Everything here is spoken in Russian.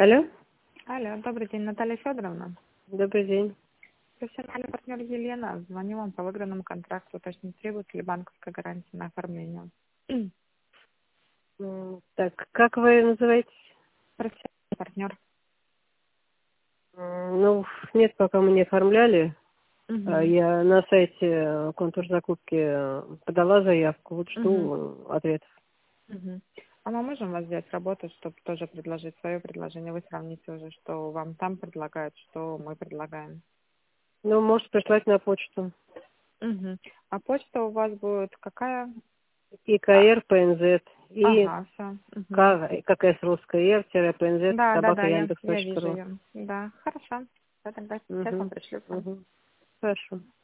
Алло, Алло, добрый день, Наталья Федоровна. добрый день. Профессиональный партнер Елена. Звоню вам по выигранному контракту. Уточнить, требуется ли банковская гарантия на оформление. Так, как вы называетесь? Профессиональный партнер. Ну, нет, пока мы не оформляли. Угу. Я на сайте контур закупки подала заявку, вот Угу. жду ответов. Угу. А мы можем вас взять работать, чтобы тоже предложить свое предложение? Вы сравните уже, что вам там предлагают, что мы предлагаем. Ну, можете прислать на почту. Угу. А почта у вас будет какая? ИКР, ПНЗ и Ага, все. Угу. КС русская р-пнз Да, собака я вижу яндекс.ру. ее. Да, хорошо. Я тогда сейчас вам пришлю. Хорошо.